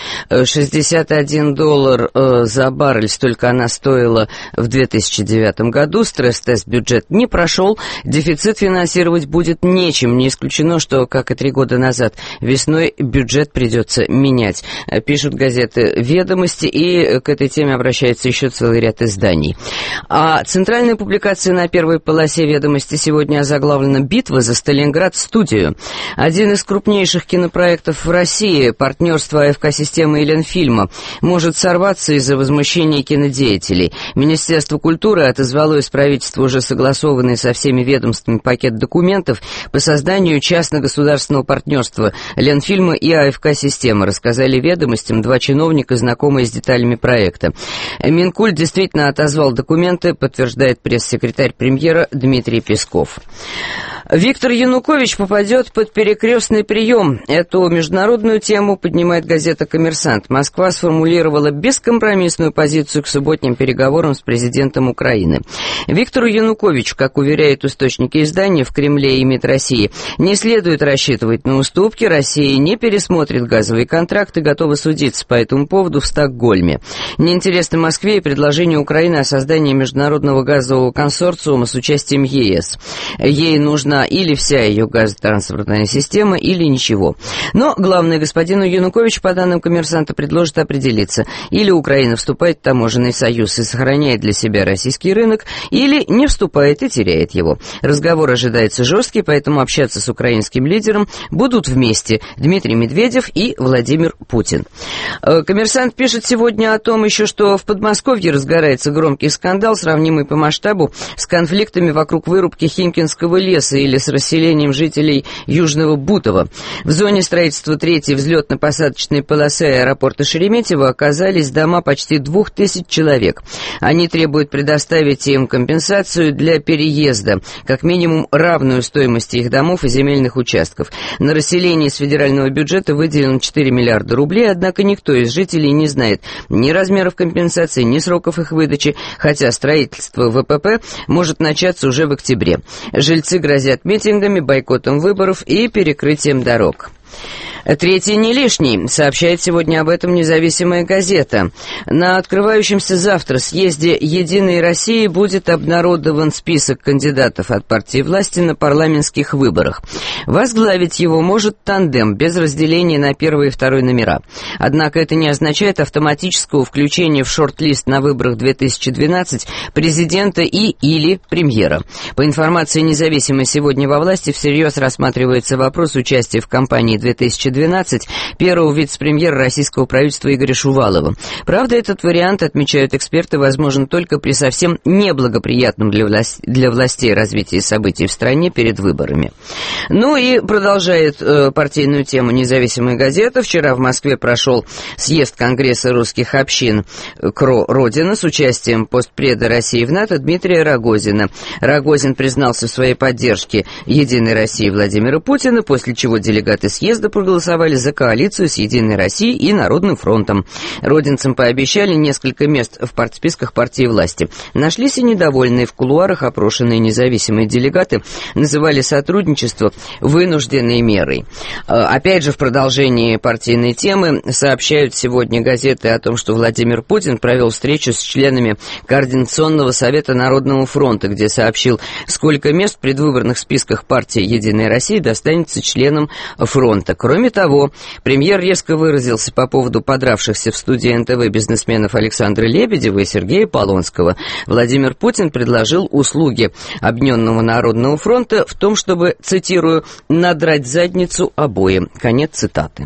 $61 за баррель. Столько она стоила в 2009 году. Стресс-тест бюджет не прошел. Дефицит финансировать будет нечем. Не исключено, что, как и 3 года назад, весной бюджет придется менять, пишут газеты «Ведомости», и к этой теме обращается еще целый ряд изданий. А центральная публикация на первой полосе «Ведомости» сегодня озаглавлена «Битва за Сталинград-студию». Один из крупнейших кинопроектов в России, партнерство АФК-системы и Ленфильма, может сорваться из-за возмущения кинодеятелей. Министерство культуры отозвало из правительства уже согласованный со всеми ведомствами пакет документов по созданию частно-государственного партнерства Ленфильма и АФК-системы, рассказали «Ведомостям» 2 чиновника, знакомые с деталями проекта. Минкульт действительно отозвал документы, подтверждает пресс-секретарь премьера Дмитрий Песков. Виктор Янукович попадет под перекрестный прием. Эту международную тему поднимает газета «Коммерсант». Москва сформулировала бескомпромиссную позицию к субботним переговорам с президентом Украины. Виктору Януковичу, как уверяют источники издания, в Кремле и МИД России, не следует рассчитывать на уступки. Россия не пересмотрит газовые контракты, готова судиться по этому поводу в Стокгольме. Неинтересно Москве и предложение Украины о создании международного газового консорциума с участием ЕС. Ей нужна или вся ее газотранспортная система, или ничего. Но главное, господину Януковичу, по данным «Коммерсанта», предложит определиться: или Украина вступает в таможенный союз и сохраняет для себя российский рынок, или не вступает и теряет его. Разговор ожидается жесткий, поэтому общаться с украинским лидером будут вместе Дмитрий Медведев и Владимир Путин. «Коммерсант» пишет сегодня о том еще, что в Подмосковье разгорается громкий скандал, сравнимый по масштабу с конфликтами вокруг вырубки Химкинского леса или с расселением жителей Южного Бутова. В зоне строительства 3-й взлетно-посадочной полосы аэропорта Шереметьево оказались дома почти 2000 человек. Они требуют предоставить им компенсацию для переезда, как минимум равную стоимости их домов и земельных участков. На расселение из федерального бюджета выделено 4 миллиарда рублей, однако никто из жителей не знает ни размеров компенсации, ни сроков их выдачи, хотя строительство ВПП может начаться уже в октябре. Жильцы грозят митингами, бойкотом выборов и перекрытием дорог. Третий не лишний, сообщает сегодня об этом независимая газета. На открывающемся завтра съезде «Единой России» будет обнародован список кандидатов от партии власти на парламентских выборах. Возглавить его может тандем без разделения на первый и второй номера. Однако это не означает автоматического включения в шорт-лист на выборах 2012 президента или премьера. По информации независимой сегодня во власти всерьез рассматривается вопрос участия в кампании 2012 2012 первого вице-премьера российского правительства Игоря Шувалова. Правда, этот вариант, отмечают эксперты, возможен только при совсем неблагоприятном для властей развитии событий в стране перед выборами. Ну и продолжает партийную тему «Независимая газета». Вчера в Москве прошел съезд Конгресса русских общин КРО «Родина» с участием постпреда России в НАТО Дмитрия Рогозина. Рогозин признался в своей поддержке «Единой России» Владимира Путина, после чего делегаты съезда проголосовали за коалицию с «Единой Россией» и Народным фронтом. Родинцам пообещали несколько мест в партсписках партии власти. Нашлись и недовольные. В кулуарах опрошенные независимые делегаты называли сотрудничество вынужденной мерой. Опять же, в продолжении партийной темы сообщают сегодня газеты о том, что Владимир Путин провел встречу с членами Координационного совета Народного фронта, где сообщил, сколько мест в предвыборных списках партии «Единая Россия» достанется членам фронта. Кроме того, премьер резко выразился по поводу подравшихся в студии НТВ бизнесменов Александра Лебедева и Сергея Полонского. Владимир Путин предложил услуги Объединенного Народного фронта в том, чтобы, цитирую, «надрать задницу обоим». Конец цитаты.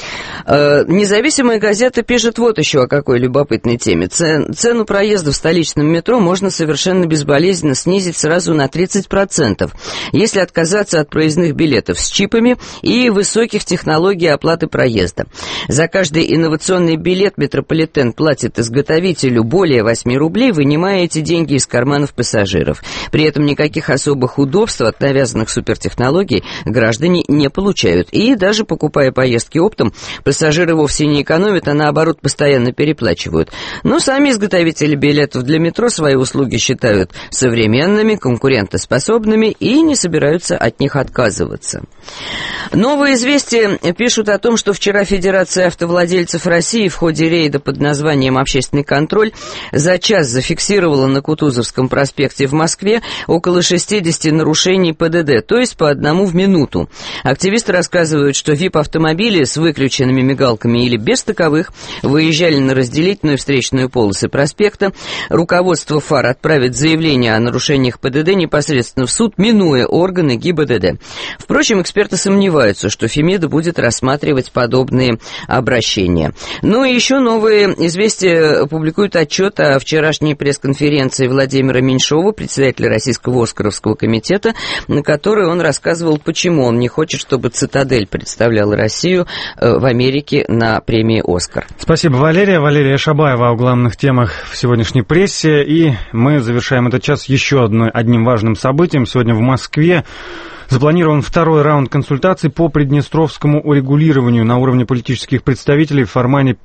Независимая газета пишет вот еще о какой любопытной теме. Цену проезда в столичном метро можно совершенно безболезненно снизить сразу на 30%, если отказаться от проездных билетов с чипами и высоких технологий оплаты проезда. За каждый инновационный билет метрополитен платит изготовителю более 8 рублей, вынимая эти деньги из карманов пассажиров. При этом никаких особых удобств от навязанных супертехнологий граждане не получают. И даже покупая поездки оптом, пассажиры вовсе не экономят, а наоборот постоянно переплачивают. Но сами изготовители билетов для метро свои услуги считают современными, конкурентоспособными и не собираются от них отказываться. Новые известия пишут о том, что вчера Федерация автовладельцев России в ходе рейда под названием «Общественный контроль» за час зафиксировала на Кутузовском проспекте в Москве около 60 нарушений ПДД, то есть по одному в минуту. Активисты рассказывают, что ВИП-автомобили с выключенными мигалками или без таковых выезжали на разделительную встречную полосы проспекта. Руководство ФАР отправит заявление о нарушениях ПДД непосредственно в суд, минуя органы ГИБДД. Впрочем, эксперты сомневаются, что Фемида будет рассматривать подобные обращения. Ну и еще новые известия публикуют отчет о вчерашней пресс-конференции Владимира Меньшова, председателя Российского Оскаровского комитета, на которой он рассказывал, почему он не хочет, чтобы «Цитадель» представляла Россию в Америке на премии «Оскар». Спасибо, Валерия. Валерия Шабаева о главных темах в сегодняшней прессе. И мы завершаем этот час еще одним важным событием. Сегодня в Москве запланирован второй раунд консультаций по приднестровскому урегулированию на уровне политических представителей в формате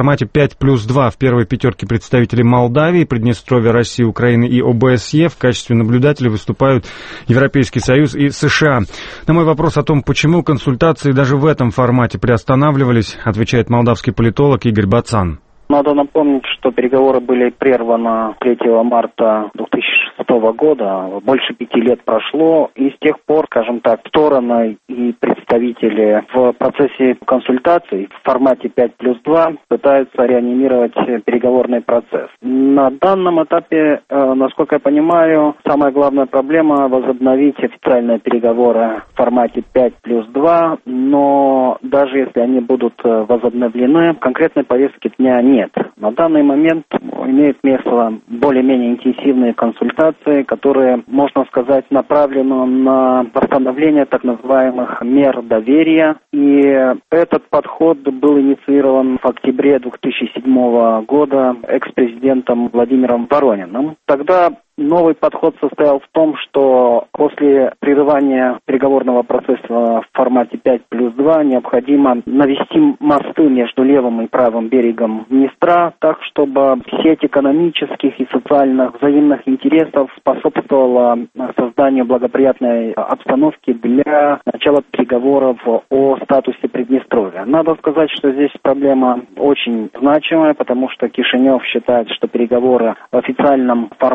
5+2. В первой пятерке представителей Молдавии, Приднестровья, России, Украины и ОБСЕ. В качестве наблюдателей выступают Европейский Союз и США. На мой вопрос о том, почему консультации даже в этом формате приостанавливались, отвечает молдавский политолог Игорь Бацан. Надо напомнить, что переговоры были прерваны 3 марта 2006 года. Больше 5 лет прошло, и с тех пор, скажем так, стороны и представители в процессе консультаций в формате 5+2 пытаются реанимировать переговорный процесс. На данном этапе, насколько я понимаю, самая главная проблема — возобновить официальные переговоры в формате 5+2, но даже если они будут возобновлены, конкретной повестки дня нет. На данный момент имеют место более-менее интенсивные консультации, которые, можно сказать, направлены на восстановление так называемых мер доверия. И этот подход был инициирован в октябре 2007 года экс-президентом Владимиром Ворониным. Тогда новый подход состоял в том, что после прерывания переговорного процесса в формате 5+2 необходимо навести мосты между левым и правым берегом Днестра, так, чтобы сеть экономических и социальных взаимных интересов способствовала созданию благоприятной обстановки для начала переговоров о статусе Приднестровья. Надо сказать, что здесь проблема очень значимая, потому что Кишинев считает, что переговоры в официальном формате 5+2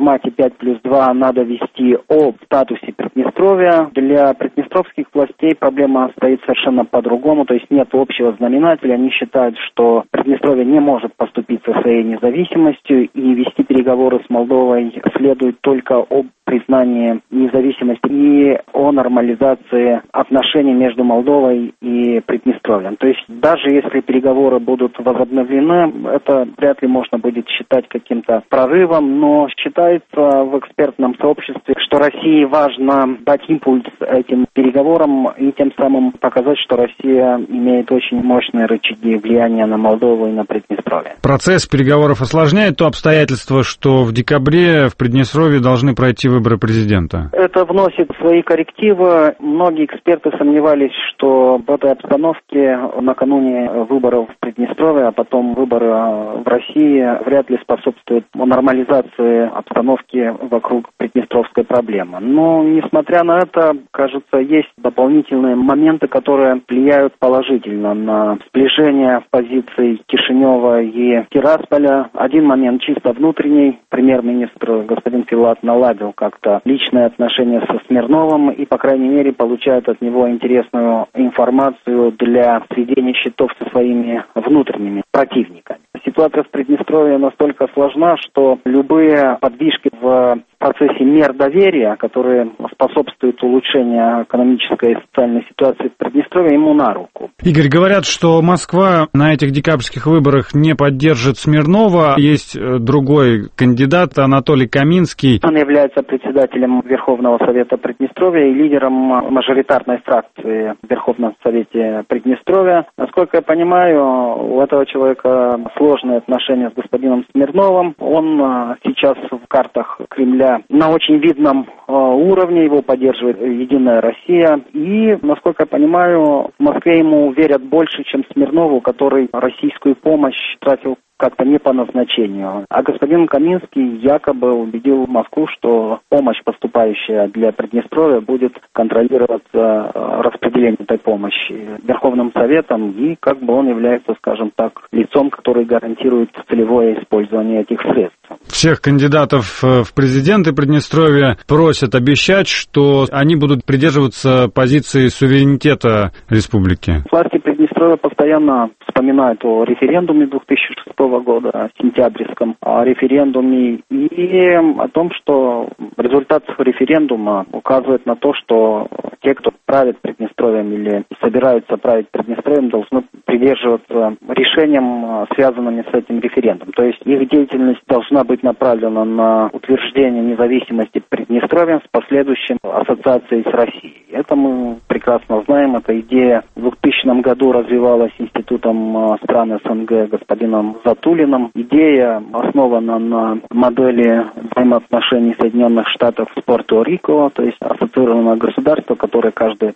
5+2 надо вести о статусе Приднестровья. Для приднестровских властей проблема стоит совершенно по-другому, то есть нет общего знаменателя. Они считают, что Приднестровье не может поступиться своей независимостью, и вести переговоры с Молдовой следует только об признании независимости и о нормализации отношений между Молдовой и Приднестровьем. То есть даже если переговоры будут возобновлены, это вряд ли можно будет считать каким-то прорывом, но считается в экспертном сообществе, что России важно дать импульс этим переговорам и тем самым показать, что Россия имеет очень мощные рычаги влияния на Молдову и на Приднестровье. Процесс переговоров осложняет то обстоятельство, что в декабре в Приднестровье должны пройти выборы президента? Это вносит свои коррективы. Многие эксперты сомневались, что в этой обстановке накануне выборов в Приднестровье, а потом выборы в России вряд ли способствуют нормализации обстановки вокруг приднестровской проблемы. Но, несмотря на это, кажется, есть дополнительные моменты, которые влияют положительно на сближение позиций Кишинева и Тирасполя. Один момент чисто внутренний. Премьер-министр господин Филат наладил как-то личные отношения со Смирновым и, по крайней мере, получает от него интересную информацию для сведения счетов со своими внутренними противниками. Ситуация в Приднестровье настолько сложна, что любые подвижки в процессе мер доверия, которые способствуют улучшению экономической и социальной ситуации в Приднестровье, ему на руку. Игорь, говорят, что Москва на этих декабрьских выборах не поддержит Смирнова. Есть другой кандидат, Анатолий Каминский. Он является председателем Верховного Совета Приднестровья и лидером мажоритарной фракции в Верховном Совете Приднестровья. Насколько я понимаю, у этого человека сложные отношения с господином Смирновым. Он сейчас в картах Кремля на очень видном уровне, его поддерживает «Единая Россия». И, насколько я понимаю, в Москве ему верят больше, чем Смирнову, который российскую помощь тратил как-то не по назначению. А господин Каминский якобы убедил Москву, что помощь, поступающая для Приднестровья, будет контролироваться распределением этой помощи Верховным Советом, и как бы он является, скажем так, лицом, который гарантирует целевое использование этих средств. Всех кандидатов в президенты Приднестровья просят обещать, что они будут придерживаться позиции суверенитета республики. Власти Приднестровья постоянно вспоминают о референдуме 2006 года, о сентябрьском референдуме, и о том, что результат референдума указывает на то, что те, кто правит Приднестровьем или собираются править Приднестровьем, должны придерживаться решениям, связанными с этим референдумом. То есть их деятельность должна быть направлена на утверждение независимости Приднестровья с последующей ассоциацией с Россией. Это мы прекрасно знаем. Эта идея в 2000 году развивалась Институтом стран СНГ господином Затулиным. Идея основана на модели взаимоотношений Соединенных Штатов с Пуэрто-Рико, то есть ассоциированное государство, которое каждые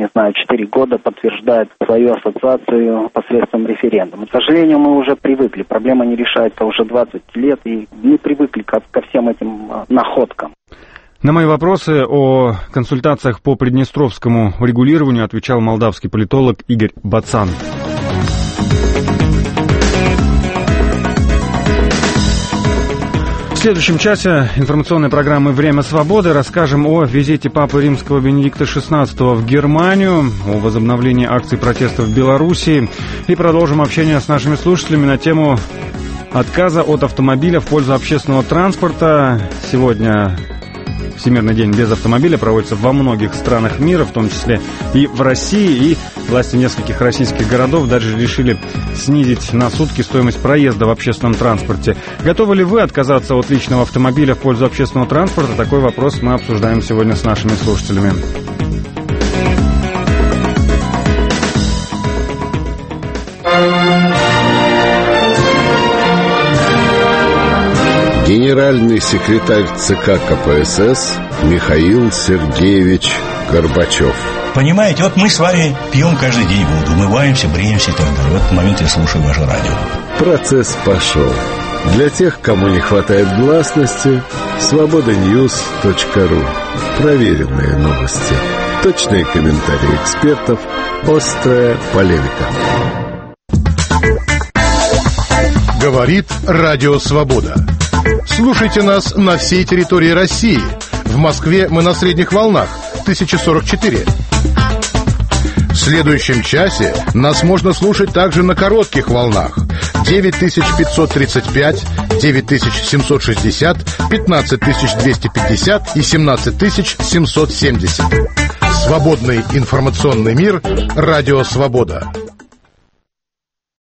4 года подтверждает свою ассоциацию посредством референдума. К сожалению, мы уже привыкли. Проблема не решается уже 20 лет, и не привыкли ко всем этим находкам. На мои вопросы о консультациях по приднестровскому регулированию отвечал молдавский политолог Игорь Бацан. В следующем часе информационной программы «Время свободы» расскажем о визите Папы Римского Бенедикта XVI в Германию, о возобновлении акций протеста в Белоруссии и продолжим общение с нашими слушателями на тему отказа от автомобиля в пользу общественного транспорта. Сегодня Всемирный день без автомобиля проводится во многих странах мира, в том числе и в России. И власти нескольких российских городов даже решили снизить на сутки стоимость проезда в общественном транспорте. Готовы ли вы отказаться от личного автомобиля в пользу общественного транспорта? Такой вопрос мы обсуждаем сегодня с нашими слушателями. Генеральный секретарь ЦК КПСС Михаил Сергеевич Горбачев. Понимаете, вот мы с вами пьем каждый день воду, умываемся, бреемся и так далее. В этот момент я слушаю ваше радио. Процесс пошел. Для тех, кому не хватает гласности, свободаnews.ру. Проверенные новости. Точные комментарии экспертов. Острая полемика. Говорит Радио Свобода. Слушайте нас на всей территории России. В Москве мы на средних волнах 1044. В следующем часе нас можно слушать также на коротких волнах 9535, 9760, 15250 и 17770. Свободный информационный мир. Радио Свобода.